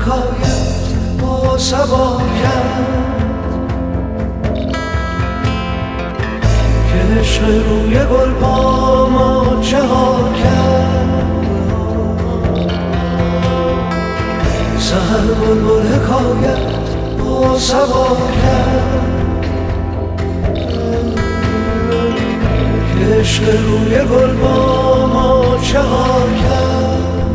حکایت با صبا کرد که عشق روی گل با ما چه ها کرد. سحر بلبل حکایت با صبا کرد که عشق روی گل با ما چه ها کرد.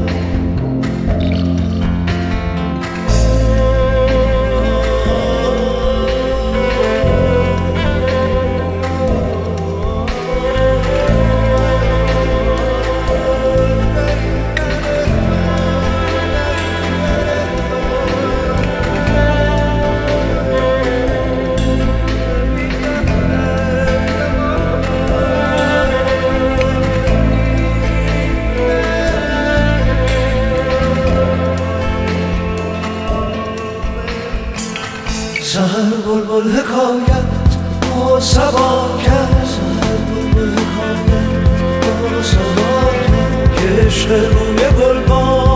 سحر بلبل حکایت با صبا کرد. سحر بلبل حکایت با صبا کرد که عشق روی گل با